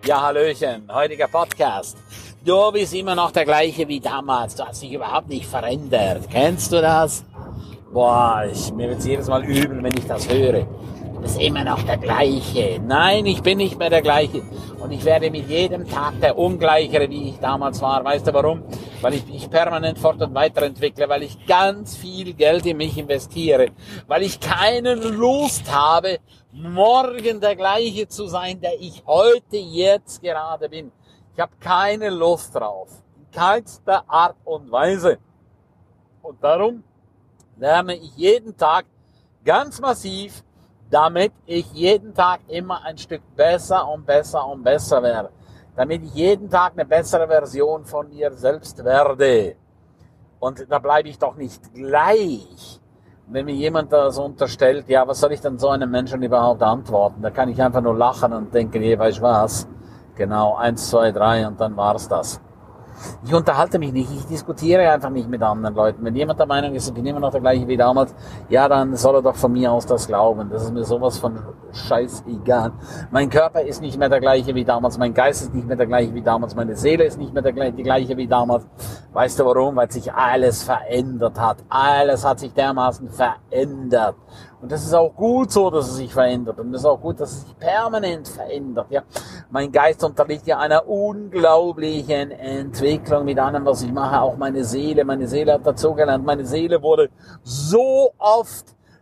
Ja, Hallöchen, heutiger Podcast. Du bist immer noch der gleiche wie damals. Du hast dich überhaupt nicht verändert. Kennst du das? Boah, mir wird's jedes Mal übel, wenn ich das höre. Du bist immer noch der gleiche. Nein, ich bin nicht mehr der gleiche. Und ich werde mit jedem Tag der Ungleichere, wie ich damals war. Weißt du warum? Weil ich mich permanent fort- und weiterentwickle, weil ich ganz viel Geld in mich investiere, weil ich keine Lust habe, morgen der gleiche zu sein, der ich heute jetzt gerade bin. Ich habe keine Lust drauf. In keinster Art und Weise. Und darum lerne ich jeden Tag ganz massiv, damit ich jeden Tag immer ein Stück besser und besser und besser werde. Damit ich jeden Tag eine bessere Version von mir selbst werde. Und da bleibe ich doch nicht gleich. Wenn mir jemand das unterstellt, ja, was soll ich denn so einem Menschen überhaupt antworten? Da kann ich einfach nur lachen und denken, weißt du was? Genau, 1, 2, 3 und dann war's das. Ich unterhalte mich nicht, ich diskutiere einfach nicht mit anderen Leuten. Wenn jemand der Meinung ist, ich bin immer noch der gleiche wie damals, ja, dann soll er doch von mir aus das glauben. Das ist mir sowas von scheißegal. Mein Körper ist nicht mehr der gleiche wie damals, mein Geist ist nicht mehr der gleiche wie damals, meine Seele ist nicht mehr die gleiche wie damals. Weißt du warum? Weil sich alles verändert hat. Alles hat sich dermaßen verändert. Und das ist auch gut so, dass es sich verändert. Und das ist auch gut, dass es sich permanent verändert. Ja, mein Geist unterliegt ja einer unglaublichen Entwicklung mit allem, was ich mache. Auch meine Seele hat dazugelernt. Meine Seele wurde so oft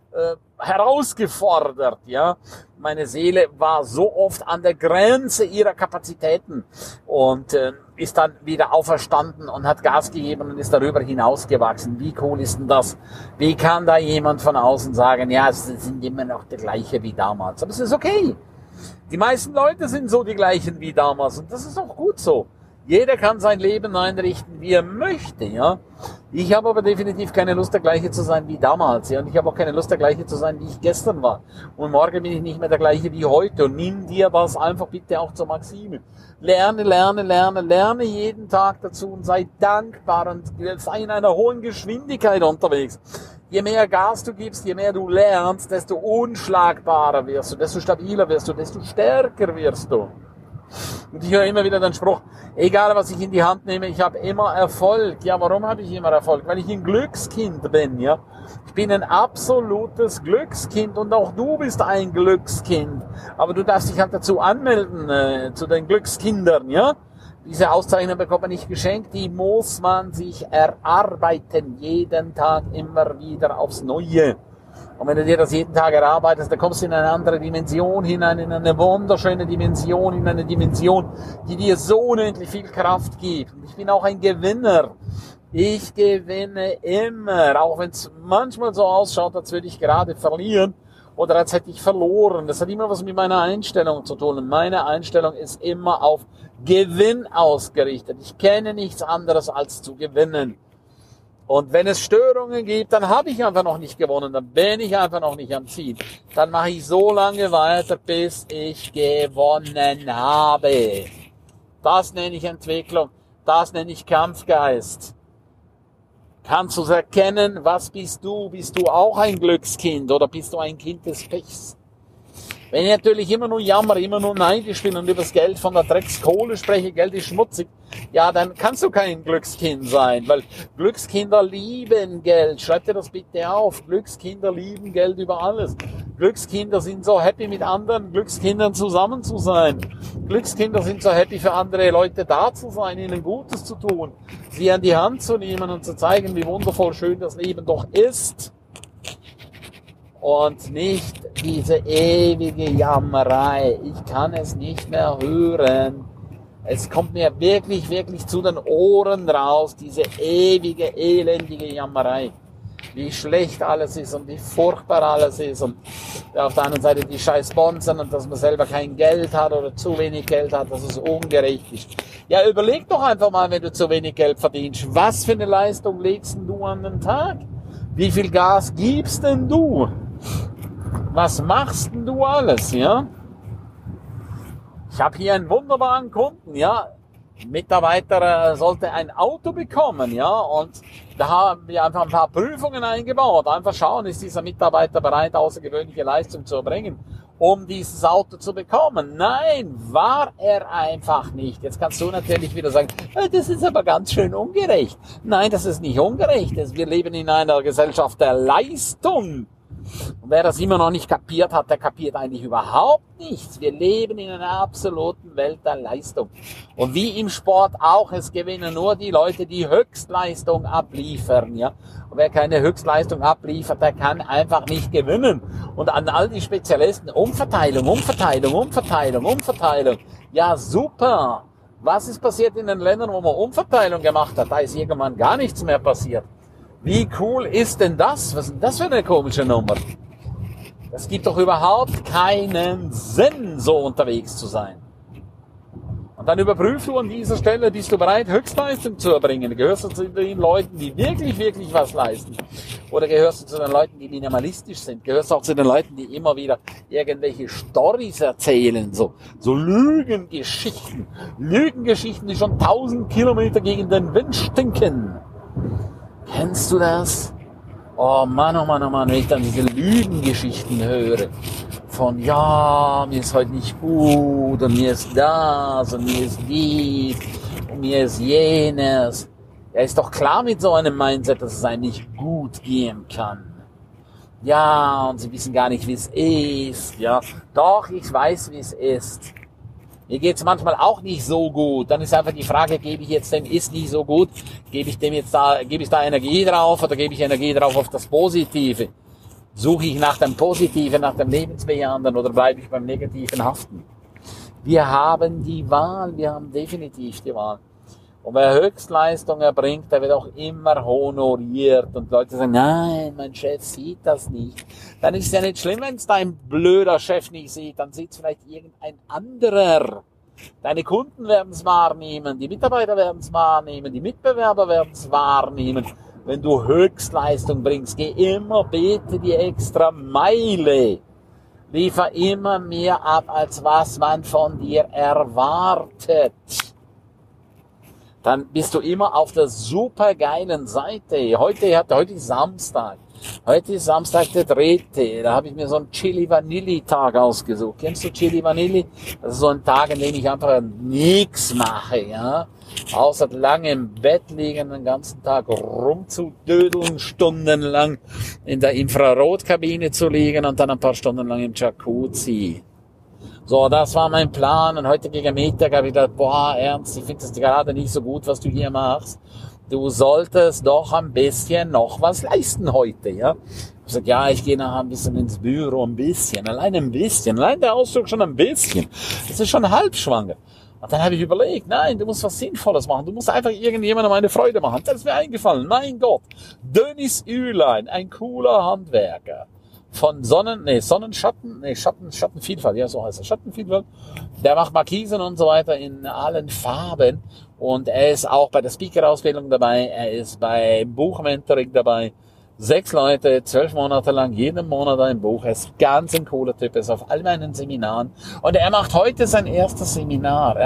herausgefordert. Ja, meine Seele war so oft an der Grenze ihrer Kapazitäten und ist dann wieder auferstanden und hat Gas gegeben und ist darüber hinausgewachsen. Wie cool ist denn das? Wie kann da jemand von außen sagen, ja, sie sind immer noch der gleiche wie damals? Aber es ist okay. Die meisten Leute sind so die gleichen wie damals und das ist auch gut so. Jeder kann sein Leben einrichten, wie er möchte, ja. Ich habe aber definitiv keine Lust, der gleiche zu sein wie damals, ja. Und ich habe auch keine Lust, der gleiche zu sein, wie ich gestern war. Und morgen bin ich nicht mehr der gleiche wie heute. Und nimm dir das einfach bitte auch zur Maxime. Lerne jeden Tag dazu und sei dankbar und sei in einer hohen Geschwindigkeit unterwegs. Je mehr Gas du gibst, je mehr du lernst, desto unschlagbarer wirst du, desto stabiler wirst du, desto stärker wirst du. Und ich höre immer wieder den Spruch, egal was ich in die Hand nehme, ich habe immer Erfolg. Ja, warum habe ich immer Erfolg? Weil ich ein Glückskind bin, ja. Ich bin ein absolutes Glückskind und auch du bist ein Glückskind. Aber du darfst dich halt dazu anmelden, zu den Glückskindern, ja. Diese Auszeichnung bekommt man nicht geschenkt, die muss man sich erarbeiten, jeden Tag immer wieder aufs Neue. Und wenn du dir das jeden Tag erarbeitest, dann kommst du in eine andere Dimension hinein, in eine wunderschöne Dimension, in eine Dimension, die dir so unendlich viel Kraft gibt. Und ich bin auch ein Gewinner. Ich gewinne immer, auch wenn es manchmal so ausschaut, als würde ich gerade verlieren oder als hätte ich verloren. Das hat immer was mit meiner Einstellung zu tun. Und meine Einstellung ist immer auf Gewinn ausgerichtet. Ich kenne nichts anderes als zu gewinnen. Und wenn es Störungen gibt, dann habe ich einfach noch nicht gewonnen, dann bin ich einfach noch nicht am Ziel. Dann mache ich so lange weiter, bis ich gewonnen habe. Das nenne ich Entwicklung, das nenne ich Kampfgeist. Kannst du es erkennen, was bist du? Bist du auch ein Glückskind oder bist du ein Kind des Pechs? Wenn ich natürlich immer nur jammer, immer nur neidisch bin und über das Geld von der Dreckskohle spreche, Geld ist schmutzig, ja, dann kannst du kein Glückskind sein, weil Glückskinder lieben Geld. Schreib dir das bitte auf. Glückskinder lieben Geld über alles. Glückskinder sind so happy, mit anderen Glückskindern zusammen zu sein. Glückskinder sind so happy, für andere Leute da zu sein, ihnen Gutes zu tun, sie an die Hand zu nehmen und zu zeigen, wie wundervoll schön das Leben doch ist. Und nicht diese ewige Jammerei. Ich kann es nicht mehr hören. Es kommt mir wirklich, wirklich zu den Ohren raus, diese ewige, elendige Jammerei. Wie schlecht alles ist und wie furchtbar alles ist. Und auf der anderen Seite die scheiß Sponsoren und dass man selber kein Geld hat oder zu wenig Geld hat, dass es ungerecht ist. Ja, überleg doch einfach mal, wenn du zu wenig Geld verdienst. Was für eine Leistung legst denn du an den Tag? Wie viel Gas gibst denn du? Was machst denn du alles, ja? Ich habe hier einen wunderbaren Kunden, ja. Ein Mitarbeiter sollte ein Auto bekommen, ja, und da haben wir einfach ein paar Prüfungen eingebaut. Einfach schauen, ist dieser Mitarbeiter bereit, außergewöhnliche Leistung zu erbringen. um dieses Auto zu bekommen. Nein, war er einfach nicht. Jetzt kannst du natürlich wieder sagen, das ist aber ganz schön ungerecht. Nein, das ist nicht ungerecht. Wir leben in einer Gesellschaft der Leistung. Und wer das immer noch nicht kapiert hat, der kapiert eigentlich überhaupt nichts. Wir leben in einer absoluten Welt der Leistung. Und wie im Sport auch, es gewinnen nur die Leute, die Höchstleistung abliefern. Ja? Und wer keine Höchstleistung abliefert, der kann einfach nicht gewinnen. Und an all die Spezialisten, Umverteilung. Ja, super. Was ist passiert in den Ländern, wo man Umverteilung gemacht hat? Da ist irgendwann gar nichts mehr passiert. Wie cool ist denn das? Was ist denn das für eine komische Nummer? Das gibt doch überhaupt keinen Sinn, so unterwegs zu sein. Und dann überprüf du an dieser Stelle, bist du bereit, Höchstleistung zu erbringen? Gehörst du zu den Leuten, die wirklich was leisten? Oder gehörst du zu den Leuten, die minimalistisch sind? Gehörst du auch zu den Leuten, die immer wieder irgendwelche Storys erzählen? So Lügengeschichten, die schon 1000 Kilometer gegen den Wind stinken. Kennst du das? Oh Mann, wenn ich dann diese Lügengeschichten höre. Von, ja, mir ist heute nicht gut und mir ist das und mir ist dies und mir ist jenes. Ja, ist doch klar mit so einem Mindset, dass es einem nicht gut gehen kann. Ja, und sie wissen gar nicht, wie es ist. Ja, doch, ich weiß, wie es ist. Mir geht's manchmal auch nicht so gut. Dann ist einfach die Frage, gebe ich jetzt dem ist nicht so gut, gebe ich da Energie drauf oder gebe ich Energie drauf auf das Positive? Suche ich nach dem Positiven, nach dem Lebensbejahenden oder bleibe ich beim Negativen haften? Wir haben die Wahl, wir haben definitiv die Wahl. Und wer Höchstleistung erbringt, der wird auch immer honoriert. Und Leute sagen, nein, mein Chef sieht das nicht. Dann ist es ja nicht schlimm, wenn es dein blöder Chef nicht sieht. Dann sieht es vielleicht irgendein anderer. Deine Kunden werden es wahrnehmen, die Mitarbeiter werden es wahrnehmen, die Mitbewerber werden es wahrnehmen. Wenn du Höchstleistung bringst, geh immer bitte die extra Meile. Liefer immer mehr ab, als was man von dir erwartet. Dann bist du immer auf der supergeilen Seite. Heute ist Samstag. Heute ist Samstag der 3. Da habe ich mir so einen Chili-Vanilli-Tag ausgesucht. Kennst du Chili-Vanilli? Das ist so ein Tag, an dem ich einfach nichts mache, ja. Außer lang im Bett liegen, den ganzen Tag rumzudödeln, stundenlang in der Infrarotkabine zu liegen und dann ein paar Stunden lang im Jacuzzi. So, das war mein Plan und heute gegen Mittag habe ich gedacht, Ernst, ich finde das gerade nicht so gut, was du hier machst. Du solltest doch ein bisschen noch was leisten heute, ja. Ich sag, ja, ich gehe nachher ein bisschen ins Büro, allein der Ausdruck schon ein bisschen. Das ist schon halbschwanger. Und dann habe ich überlegt, nein, du musst was Sinnvolles machen. Du musst einfach irgendjemandem eine Freude machen. Das ist mir eingefallen, mein Gott. Dennis Uehlein, ein cooler Handwerker. Von Schattenvielfalt, ja, so heißt es, Schattenvielfalt. Der macht Markisen und so weiter in allen Farben. Und er ist auch bei der Speaker-Ausbildung dabei. Er ist bei Buchmentoring dabei. 6 Leute, 12 Monate lang, jeden Monat ein Buch. Er ist ganz ein cooler Typ. Er ist auf all meinen Seminaren. Und er macht heute sein erstes Seminar.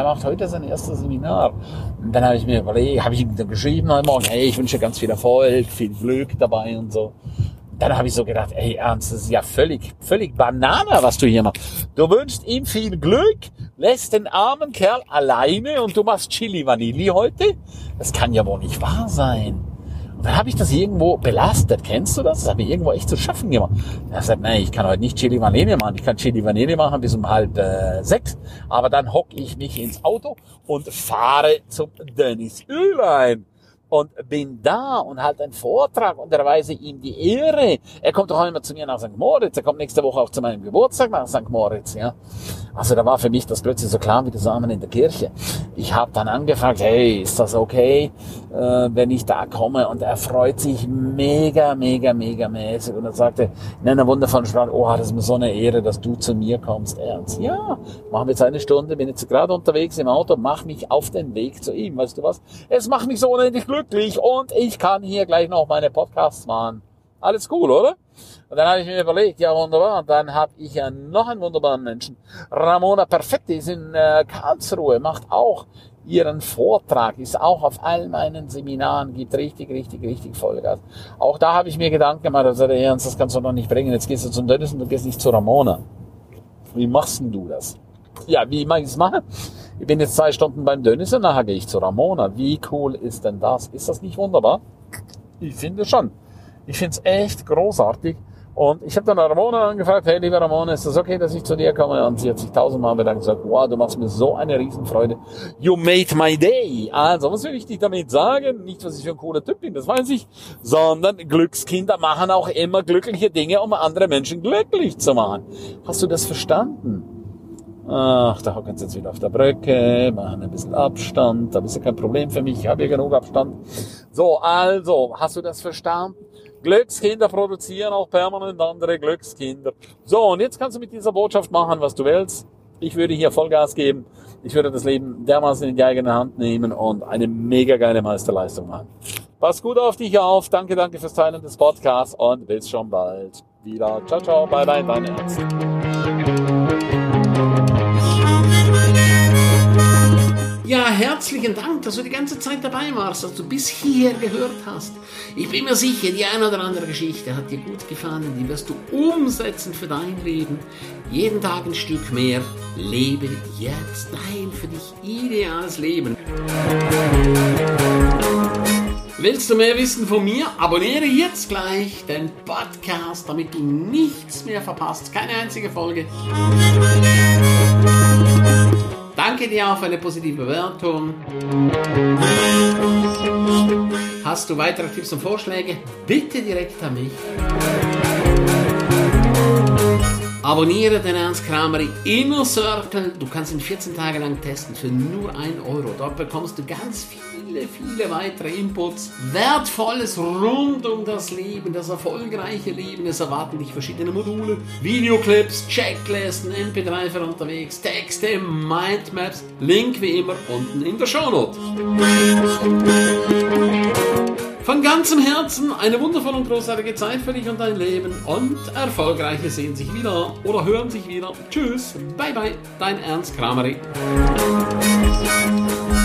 Und dann habe ich mir überlegt, habe ich ihm geschrieben heute Morgen, hey, ich wünsche ganz viel Erfolg, viel Glück dabei und so. Dann habe ich so gedacht, ey Ernst, das ist ja völlig Banane, was du hier machst. Du wünschst ihm viel Glück, lässt den armen Kerl alleine und du machst Chili Vanilli heute? Das kann ja wohl nicht wahr sein. Und dann habe ich das irgendwo belastet. Kennst du das? Das hat mir irgendwo echt zu schaffen gemacht. Er hat gesagt, nein, ich kann heute nicht Chili Vanilli machen. Ich kann Chili Vanilli machen bis um 5:30. Aber dann hocke ich mich ins Auto und fahre zum Dennis Uehlein. Und bin da und halte einen Vortrag und erweise ihm die Ehre. Er kommt doch auch immer zu mir nach St. Moritz. Er kommt nächste Woche auch zu meinem Geburtstag nach St. Moritz, ja. Also da war für mich das plötzlich so klar wie das Amen in der Kirche. Ich habe dann angefragt, hey, ist das okay, wenn ich da komme? Und er freut sich mega mäßig. Und er sagte in einer wundervollen Sprache, oh, das ist mir so eine Ehre, dass du zu mir kommst, Ernst. Ja, machen wir jetzt eine Stunde, bin jetzt gerade unterwegs im Auto, mach mich auf den Weg zu ihm. Weißt du was? Es macht mich so unendlich glücklich und ich kann hier gleich noch meine Podcasts machen. Alles cool, oder? Und dann habe ich mir überlegt, ja wunderbar, und dann habe ich ja noch einen wunderbaren Menschen. Ramona Perfetti ist in Karlsruhe, macht auch ihren Vortrag, ist auch auf all meinen Seminaren, gibt richtig Vollgas. Auch da habe ich mir Gedanken gemacht, also der Ernst, das kannst du noch nicht bringen, jetzt gehst du zum Dennis und du gehst nicht zu Ramona. Wie machst denn du das? Ja, wie ich es mache? Ich bin jetzt 2 Stunden beim Dönis und nachher gehe ich zu Ramona. Wie cool ist denn das? Ist das nicht wunderbar? Ich finde schon. Ich finde es echt großartig. Und ich habe dann Ramona angefragt, hey, liebe Ramona, ist das okay, dass ich zu dir komme? Und sie hat sich 1000-mal bedankt und gesagt, wow, du machst mir so eine Riesenfreude. You made my day. Also, was will ich dich damit sagen? Nicht, was ich für ein cooler Typ bin, das weiß ich, sondern Glückskinder machen auch immer glückliche Dinge, um andere Menschen glücklich zu machen. Hast du das verstanden? Ach, da hocken sie jetzt wieder auf der Brücke, machen ein bisschen Abstand, da ist ja kein Problem für mich, ich habe ja genug Abstand. So, also, hast du das verstanden? Glückskinder produzieren auch permanent andere Glückskinder. So, und jetzt kannst du mit dieser Botschaft machen, was du willst. Ich würde hier Vollgas geben. Ich würde das Leben dermaßen in die eigene Hand nehmen und eine mega geile Meisterleistung machen. Pass gut auf dich auf. Danke fürs Teilen des Podcasts und bis schon bald wieder. Ciao, ciao. Bye, bye, dein Ernst. Ja, herzlichen Dank, dass du die ganze Zeit dabei warst, dass du bis hier gehört hast. Ich bin mir sicher, die eine oder andere Geschichte hat dir gut gefallen, die wirst du umsetzen für dein Leben. Jeden Tag ein Stück mehr. Lebe jetzt dein für dich ideales Leben. Willst du mehr wissen von mir? Abonniere jetzt gleich den Podcast, damit du nichts mehr verpasst. Keine einzige Folge. Danke dir auch für eine positive Bewertung. Hast du weitere Tipps und Vorschläge? Bitte direkt an mich. Abonniere den Ernst Kramer Inner Circle. Du kannst ihn 14 Tage lang testen für nur 1 Euro. Dort bekommst du ganz viele weitere Inputs. Wertvolles rund um das Leben, das erfolgreiche Leben. Es erwarten dich verschiedene Module, Videoclips, Checklisten, MP3 für unterwegs, Texte, Mindmaps. Link wie immer unten in der Shownote. Von ganzem Herzen eine wundervolle und großartige Zeit für dich und dein Leben und Erfolgreiche sehen sich wieder oder hören sich wieder. Tschüss, bye bye, dein Ernst Kramer.